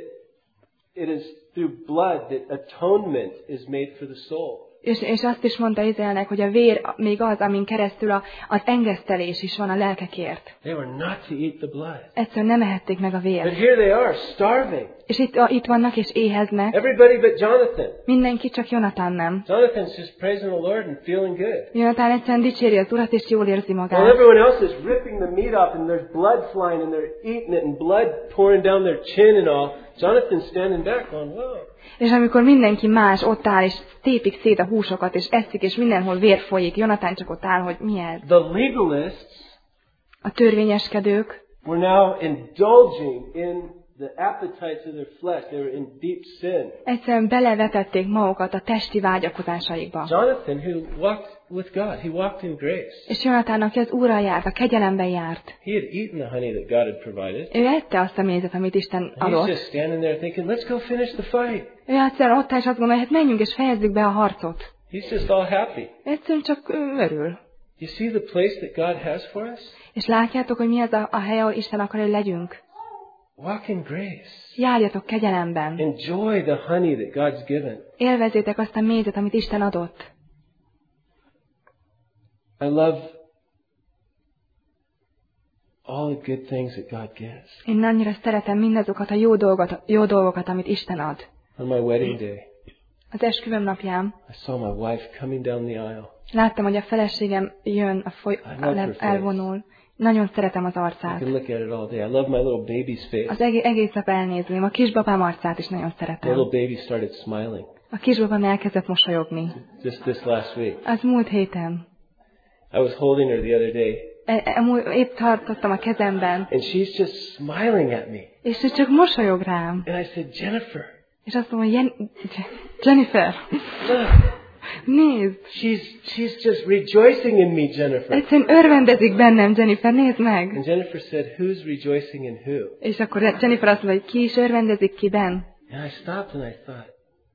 it is through blood that atonement is made for the soul. És, és azt is mondta Izraelnek, hogy a vér még az, amin keresztül a, az engesztelés is van a lelkekért. They were not to eat the blood. Egyszerűen nem ehették meg a But vért. here they are, starving. És itt, a, itt vannak és éheznek. Everybody but Jonathan. Mindenki, csak Jonatán nem. Jonathan's just praising the Lord and feeling good. Jonatán egyszerűen dicséri az Urat, és jól érzi While magát. everyone else is ripping the meat off and there's blood flying and they're eating it and blood pouring down their chin and all, Jonathan's standing back going, wow. És amikor mindenki más ott áll, és tépik szét a húsokat, és eszik, és mindenhol vér folyik, Jonatán csak ott áll, hogy mi ez? The legalists A törvényeskedők were now indulging in the appetites of their flesh. They were in deep sin. egyszerűen belevetették magukat a testi vágyakozásaikba. Jonathan, who walked with God, he walked in grace. És Jonatán, aki az Úrral járt, a kegyelemben járt, He had eaten the honey that God had provided. ő ette azt a mézet, amit Isten And he's adott. just standing there thinking, let's go finish the fight. Ő egyszerűen ott áll, és azt gondolja, hát menjünk és fejezzük be a harcot. He's just all happy. Egyszerűen csak ő örül. You see the place that God has for us? És látjátok, hogy mi az a, a hely, ahol Isten akar, hogy legyünk? Walk in grace. Járjatok kegyelemben. Enjoy the honey that God's given. Élvezzétek azt a mézet, amit Isten adott. I love all the good things that God gives. Én annyira szeretem mindazokat a jó dolgokat, jó dolgokat, amit Isten ad. On my wedding day, Az esküvőm napján I saw my wife coming down the aisle. láttam, hogy a feleségem jön, a foly, I love her face. elvonul, Nagyon szeretem az I arcát. can look at it all day. I love my little baby's face. Az egész, egész nap elnézném. A kisbabám arcát is nagyon The szeretem. little baby started smiling A kisbabám elkezdett mosolyogni. just this last week. Az múlt héten. I was holding her the other day, E, e, múlt- épp tartottam a kezemben, and she's just smiling at me. és ő csak mosolyog rám. And I said, Jennifer, És azt mondom, hogy Jen- Jennifer, look, nézd! she's she's just rejoicing in me, Jennifer. Egyszerűen örvendezik bennem, Jennifer, nézd meg! And Jennifer said, who's rejoicing in who? És akkor Jennifer azt mondja, hogy ki is örvendezik kiben. And I stopped and I thought,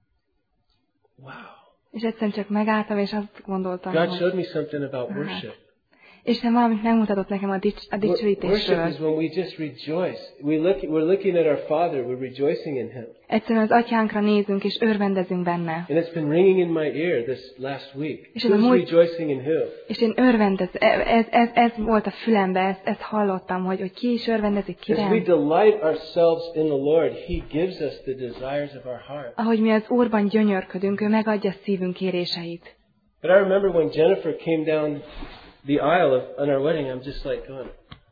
wow. És egyszerűen csak megálltam, és azt gondoltam, God hogy showed me something about worship. Isten valamit megmutatott nekem a, dics, a Wo- Worship dicsőítésről. is when we just rejoice. We look, we're looking at our Father, we're rejoicing in Him. Egyszerűen az atyánkra nézünk, és örvendezünk benne. And it's been ringing in my ear this last week. És ez a Who's múlt- rejoicing in who? És én örvendez, ez, ez, ez volt a fülembe, ezt, ezt hallottam, hogy, hogy ki is örvendezik As we kiben. delight ourselves in the Lord, He gives us the desires of our heart. Ahogy mi az Úrban gyönyörködünk, ő megadja szívünk kéréseit. But I remember when Jennifer came down the aisle of, on our wedding, I'm just like going,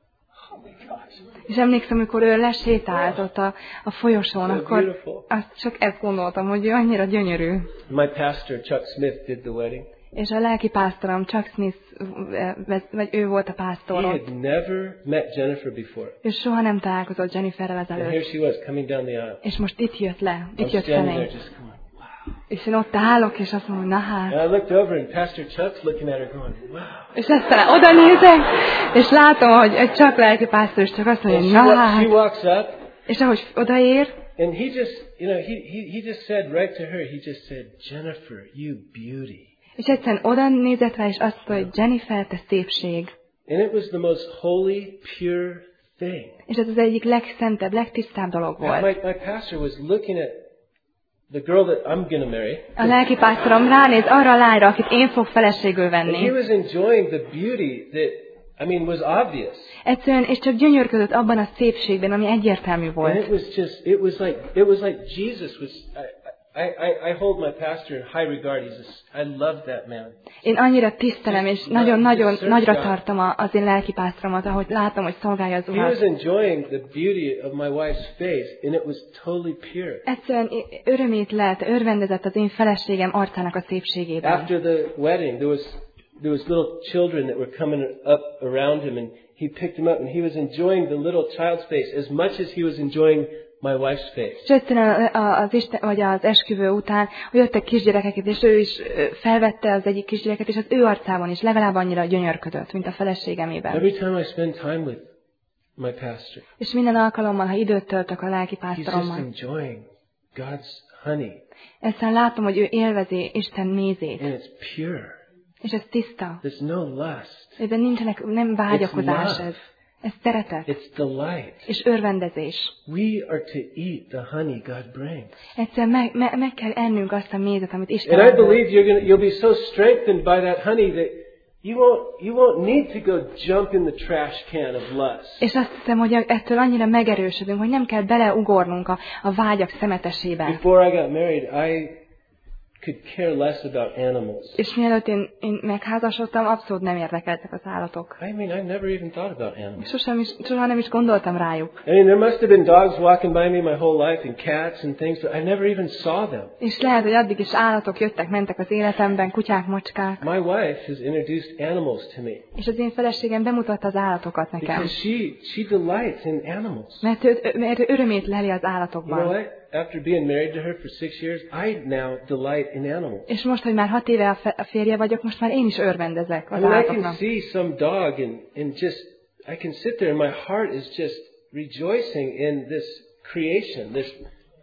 oh my gosh. És emlékszem, amikor ő lesétált ott a, a folyosón, So akkor beautiful. azt csak ezt gondoltam, hogy ő annyira gyönyörű. My pastor, Chuck Smith, did the wedding. És a lelki pásztorom, Chuck Smith, eh, vez- vagy ő volt a He pásztor. had never met Jennifer before. Ő soha nem találkozott Jenniferrel And here ezelőtt. she was coming down the aisle. És most itt jött le, I'm itt jött standing there felénk. just going, wow. És én ott állok, és azt mondom, hogy na hát. And I looked over and Pastor Chuck's looking at her going, wow. És aztán oda nézek, és látom, hogy egy csak lelki pásztor, és csak azt And mondja, she, hogy na wa- she hát. walks up És ahogy odaér, and he just, you know, he, he, he just said right to her, he just said, Jennifer, you beauty. és egyszerűen oda nézett rá, és azt mondta, hogy Jennifer, te szépség. And it was the most holy, pure thing. És ez az egyik legszentebb, legtisztább dolog My, volt. my pastor was looking at the girl that I'm going to marry. A lelki pásztorom ránéz arra a lányra, akit én fog feleségül And he venni. was enjoying the beauty that, I mean, was obvious. Egyszerűen, és csak gyönyörködött abban a szépségben, ami egyértelmű And it volt. was just, it was like, it was like Jesus was, I, I, I, I hold my pastor in high regard. He's a, I love that man. Én annyira tisztelem, és nagyon-nagyon nagyra tartom a- az én lelki pásztoromat, ahogy látom, hogy szolgálja az He was Urat. enjoying the beauty of my wife's face, and it was totally pure. Egyszerűen örömét lelt, örvendezett az én feleségem arcának a szépségében. After the wedding, there was there was little children that were coming up around him, and he picked them up, and he was enjoying the little child's face as much as he was enjoying my wife's face. És egyszerűen az Isten, vagy az esküvő után, hogy jöttek kisgyerekeket, és ő is ö, felvette az egyik kisgyereket, és az ő arcában is legalább annyira gyönyörködött, mint a feleségemében. Every time I spend time with my pastor, És minden alkalommal, ha időt töltök a lelki he's just pásztorommal, enjoying God's honey, egyszerűen látom, hogy ő élvezi Isten mézét, and it's pure. és ez tiszta. There's no lust. Ebben nincsenek, nem vágyakozás It's love. ez. Ez szeretet, It's delight. és örvendezés. We are to eat the honey God brings. Egyszerűen meg, me, meg kell ennünk azt a mézet, amit Isten And I ad. believe you're gonna, you'll be so strengthened by that honey that you won't, you won't need to go jump in the trash can of lust. És azt hiszem, hogy ettől annyira megerősödünk, hogy nem kell beleugornunk a, a vágyak szemetesébe. Before I got married, I could care less about animals. És mielőtt én, én megházasodtam, abszolút nem érdekeltek az állatok. I mean, I never even thought about animals. Sosem is, soha nem is gondoltam rájuk. I mean, there must have been dogs walking by me my whole life and cats and things, but I never even saw them. És lehet, hogy addig is állatok jöttek, mentek az életemben, kutyák, macskák. My wife has introduced animals to me És az én feleségem bemutatta az állatokat nekem. because she, she delights in animals. Mert ő, mert ő örömét leli az You know állatokban. what? After being married to her for six years, I now delight in animals. És most, hogy már hat éve a fe- a férje vagyok, most már én is örvendezek I az mean, I can állatoknak. see some dog and, and just, I can sit there and my heart is just rejoicing in this creation, this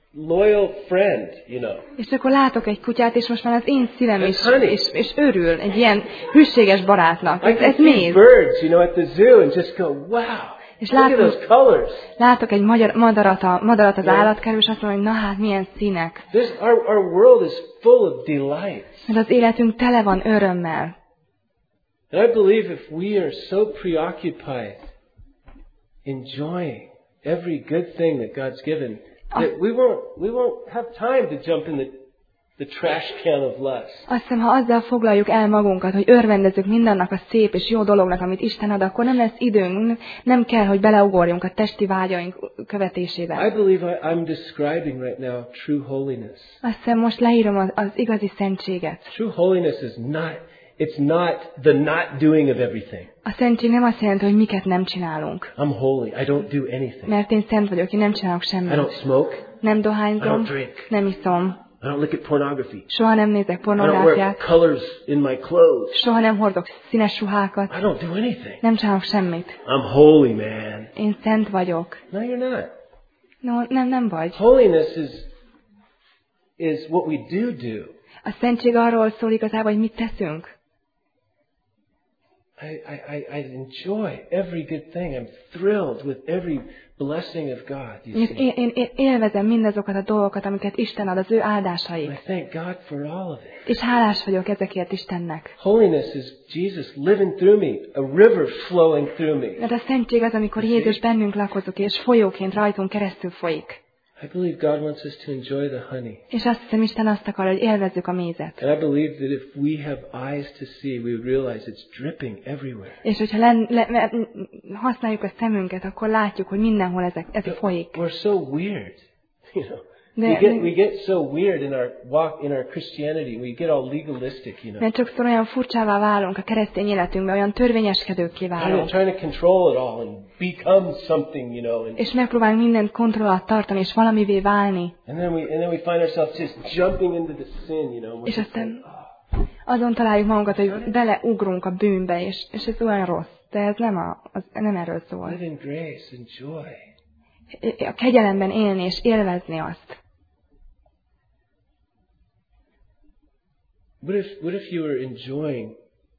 loyal friend, you know. És akkor látok egy kutyát, és most már az én szívem is, That's honey. és, és örül egy ilyen hűséges barátnak. I Ez, can ez see méz. birds, you know, at the zoo and just go, wow, És look at látom, those colors. látok egy magyar, madarat, a, madarat az Yeah. állatkerül, és azt mondom, hogy na hát milyen színek. This, our, our world is full of delights. Mert az életünk tele van örömmel. And I believe if we are so preoccupied enjoying every good thing that God's given, that we won't, we won't have time to jump in the the trash can of lust. Azt hiszem, ha azzal foglaljuk el magunkat, hogy örvendezzük mindannak a szép és jó dolognak, amit Isten ad, akkor nem lesz időnk, nem kell, hogy beleugorjunk a testi vágyaink követésébe. I believe I, I'm describing right now true holiness. Azt hiszem, most leírom az, az igazi szentséget. True holiness is not, it's not the not doing of everything. A szentség nem azt jelenti, hogy miket nem csinálunk. I'm holy. I don't do anything. Mert én szent vagyok, én nem csinálok I semmit. don't smoke. Nem dohányzom, I don't drink. nem iszom. I don't look at pornography. Soha nem nézek I don't wear pornográfiát. colors in my clothes. Soha nem hordok színes ruhákat. I don't do anything. Nem csinálok semmit. I'm holy, man. Én szent vagyok. No, you're not. No, nem, nem vagy. Holiness is is what we do do. A szentség arról szól igazából, hogy mit teszünk. I, I, I I enjoy every good thing. I'm thrilled with every blessing of God. You see. Én, én, én élvezem mindazokat a dolgokat, amiket Isten ad, az ő áldásai. I thank God for all of it. És hálás vagyok ezekért Istennek. Holiness is Jesus living through me, a river flowing through me. Mert a szentség az, amikor Jézus bennünk lakozik, és folyóként rajtunk keresztül folyik. I believe God wants us to enjoy the honey. És azt hiszem, Isten azt akar, hogy élvezzük a mézet. And I believe that if we have eyes to see, we would realize it's dripping everywhere. És hogyha len, le, használjuk a szemünket, akkor látjuk, hogy mindenhol ezek, ez folyik. We're so weird, you know. De, we get we get so weird in our walk in our Christianity. We get all legalistic, you know. Mert sokszor olyan furcsává válunk a keresztény életünkben, olyan törvényeskedőkké válunk. Trying to control it all and become something, you know. And, és megpróbálunk mindent kontroll alatt tartani, és valamivé válni. and then we and then we find ourselves just jumping into the sin, you know. És aztán azon találjuk magunkat, hogy beleugrunk a bűnbe, és, és ez olyan rossz. De ez nem, a, az, nem erről szól. Live in grace and joy. A kegyelemben élni és élvezni azt. What if, what if you were enjoying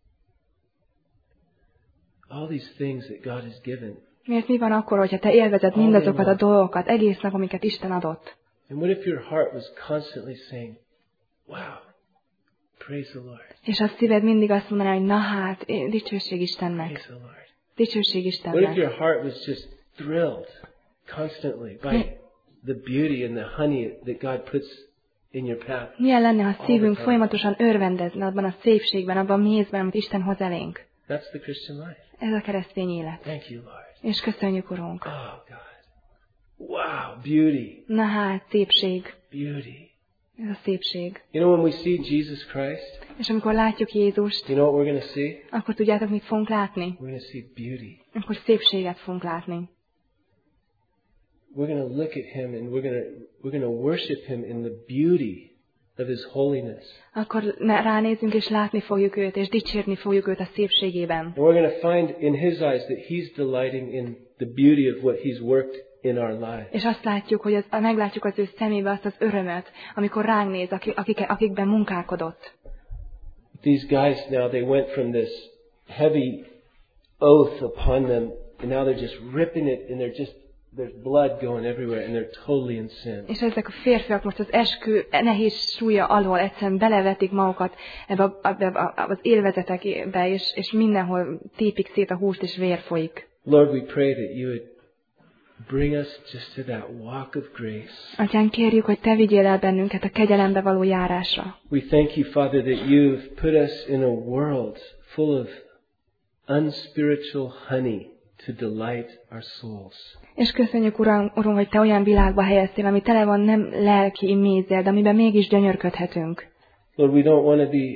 all these things that God has given? Miért mi van akkor, hogyha te élvezed mindazokat a dolgokat egész nap, amiket Isten adott? And what if your heart was constantly saying, wow, praise the Lord. És a szíved mindig azt mondaná, hogy na hát, dicsőség Istennek. Praise the Lord. Dicsőség What if Istennek. your heart was just thrilled constantly by the beauty and the honey that God puts in your path? Milyen lenne, ha szívünk folyamatosan örvendezne abban a szépségben, abban a mézben, amit Isten hoz elénk? That's the Christian life. Ez a keresztény élet. Thank you, Lord. És köszönjük, Urunk. Oh, God. Wow, beauty. Na hát, szépség. Beauty. Ez a szépség. You know, when we see Jesus Christ, És amikor látjuk Jézust, you know what we're going to see? akkor tudjátok, mit fogunk látni? We're going to see beauty. Akkor szépséget fogunk látni. We're going to look at Him and we're going to we're going to worship Him in the beauty of His holiness. Akkor ránézünk és látni fogjuk őt, és dicsérni fogjuk őt a szépségében. And we're going to find in His eyes that He's delighting in the beauty of what He's worked in our lives. És azt látjuk, hogy az, meglátjuk az ő szemébe azt az örömöt, amikor ránk néz, akik, akik, akikben munkálkodott. These guys now, they went from this heavy oath upon them, and now they're just ripping it, and they're just there's blood going everywhere, and they're totally in sin. És ezek a férfiak most az eskü nehéz súlya alól egyszerűen belevetik magukat ebbe, a, ebbe a, az élvezetekbe, és, és mindenhol tépik szét a húst, és vér folyik. Lord, we pray that you would bring us just to that walk of grace. Atyán, kérjük, hogy te vigyél el bennünket a kegyelembe való járásra. We thank you, Father, that you've put us in a world full of unspiritual honey to delight our souls. És köszönjük, Uram, Uram, hogy te olyan világba helyeztél, ami tele van nem lelki mézzel, de amiben mégis gyönyörködhetünk. Lord, we don't want to be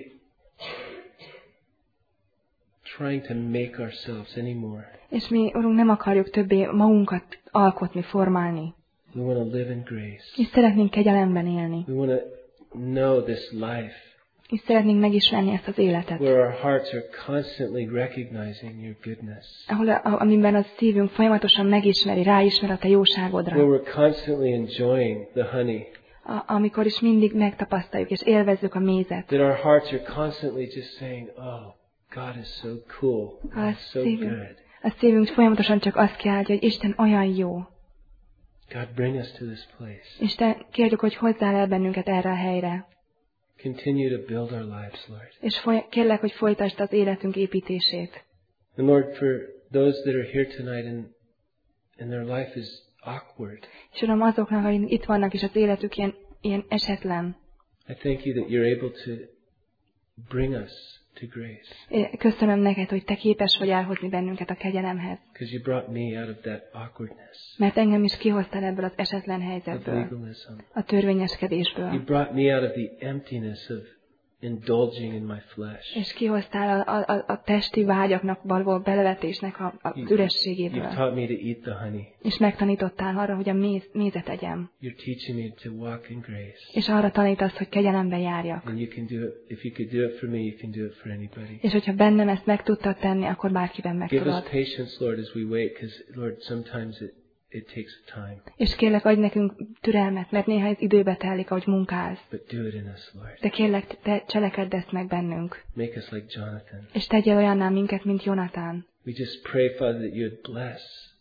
trying to make ourselves anymore. És mi, Urunk, nem akarjuk többé magunkat alkotni, formálni. We want to live in grace. És szeretnénk kegyelemben élni. We want to know this life És szeretnénk megismerni ezt az életet. where our hearts are constantly recognizing your goodness. Ahol, amiben a szívünk folyamatosan megismeri, ráismer a te jóságodra. Where we're constantly enjoying the honey. A, amikor is mindig megtapasztaljuk és élvezzük a mézet. That our hearts are constantly just saying, oh, God is so cool. A He's so szívünk, good. a szívünk folyamatosan csak azt kiáltja, hogy Isten olyan jó. God, bring us to this place. Isten, kérjük, hogy hozzál el bennünket erre a helyre. Continue to build our lives, Lord. És foly- kérlek, hogy folytasd az életünk építését. And Lord, for those that are here tonight and, and their life is awkward. És Uram, azoknak, akik itt vannak, és az életük ilyen, ilyen esetlen. I thank you that you're able to bring us to grace. Köszönöm neked, hogy te képes vagy elhozni bennünket a kegyelemhez. Because you brought me out of that awkwardness. Mert engem is kihoztál ebből az esetlen helyzetből, a törvényeskedésből. You brought me out of the emptiness of indulging in my flesh. És kihoztál a, a, a testi vágyaknak való belevetésnek a, a You- ürességéből. You've taught me to eat the honey. És megtanítottál arra, hogy a méz, mézet egyem. You're teaching me to walk in grace. És arra tanítasz, hogy kegyelemben járjak. And you can do it, if you could do it for me, you can do it for anybody. És hogyha bennem ezt meg tudtad tenni, akkor bárkiben meg Give us tudod. patience, Lord, as we wait, because, Lord, sometimes it, it takes time. És kérlek, adj nekünk türelmet, mert néha ez időbe telik, ahogy munkálsz. But do it in us, Lord. De kérlek, te cselekedj ezt meg bennünk. Make us like Jonathan. És tegyél olyanná minket, mint Jonatán. We just pray, Father, that you would bless.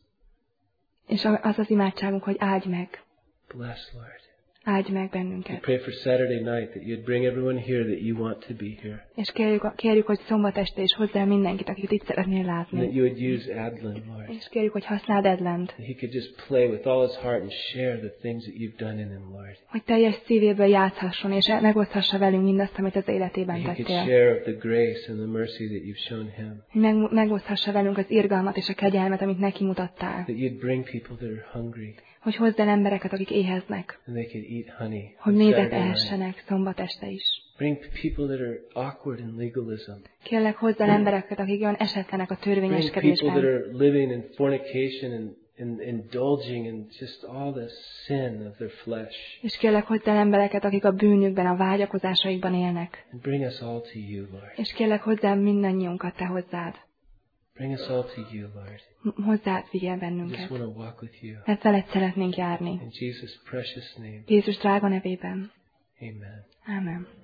És az az imádságunk, hogy áldj meg. Bless, Lord. Áldj meg We bennünket. pray for Saturday night that you'd bring everyone here that you want to be here. És kérjük, kérjük, hogy szombat este is hozzá mindenkit, akit itt szeretnél And that látni. you would use Adlin, Lord. És kérjük, hogy használd Edlent, That he could just play with all his heart and share the things that you've done in him, Lord. hogy teljes szívéből játszhasson, és megoszthassa velünk mindazt, amit az életében That he could tettél. share of the grace and the mercy that you've shown him. Hogy meg, megoszthassa velünk az irgalmat és a kegyelmet, amit neki mutattál. That you'd bring people that are hungry Hogy hozd el embereket, akik éheznek. and they could eat honey. Hogy on mézet Saturday night. ehessenek szombat este is. Bring people that are awkward in legalism. Kérlek, hozd el embereket, akik olyan esetlenek a Bring people that törvényeskedésben. are living in fornication and, and indulging in just all the sin of their flesh. És kérlek, hozd el embereket, akik a bűnükben, a vágyakozásaikban élnek. And bring us all to you, Lord. És kérlek, hozd el mindannyiunkat te hozzád. Bring us all to you, Lord. M- Hozzád vigyel I just bennünket. want to walk with you. Mert veled szeretnénk járni. In Jesus' precious name, Jézus drága nevében. amen. Ámen.